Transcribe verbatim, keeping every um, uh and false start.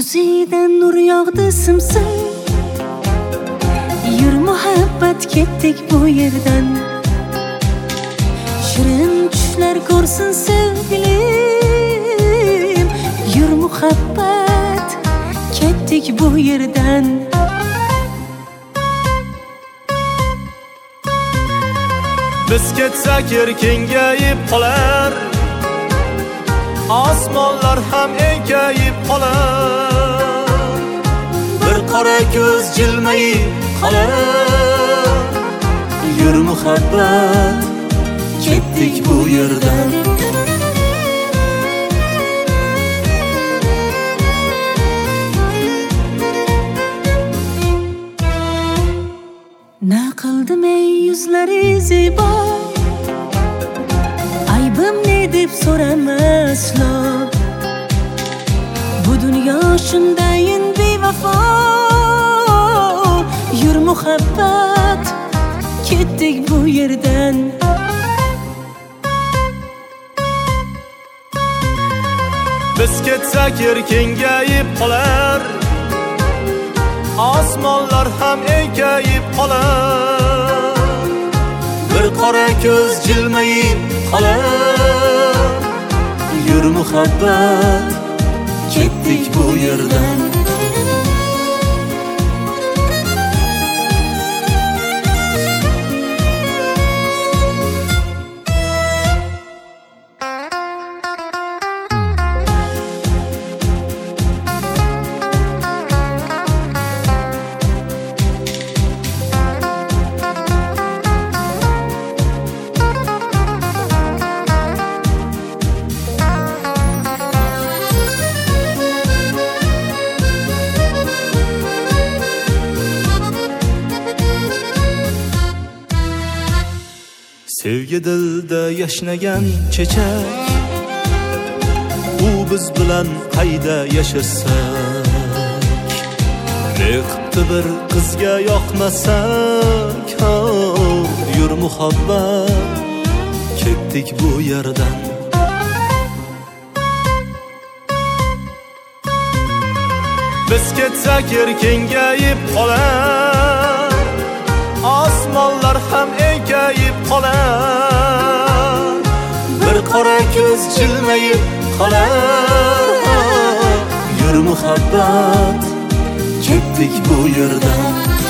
Yuzidan nur yog'di simsim. Yur muhabbat ketdik bu yerdan. Shirin tushlar ko'rsin sevgilim. Yur muhabbat ketdik bu yerdan. Biz ketsak yer kengayib qolar, osmonlar ham enkayib qolar. Bir qora ko'z jilmayib qolar. Yur muhabbat ketdik bu yerdan. Na qildim ey yuzlari zebo, aybim ne deb so'ramaslo. Bu dunyo shundayin bevafo. Yur muhabbat ketdik bu yerdan. Biz ketsak yer kengayib qolar, osmonlar ham enkayib qolar. Bir qora ko'z jilmayib qolar. Yur muhabbat ketdik bu yerdan. Sevgi dilda yashnagan chechak, u biz bilan qayda yashasak. Ne qipti bir qizga yoqmasak, yur muhabbat ketdik bu yerdan. Biz ketsak yer kengayib qolar, osmonlar ham enkayib qolar. Bir qora ko'z jilmayib qolar. Yur muhabbat ketdik bu yerdan.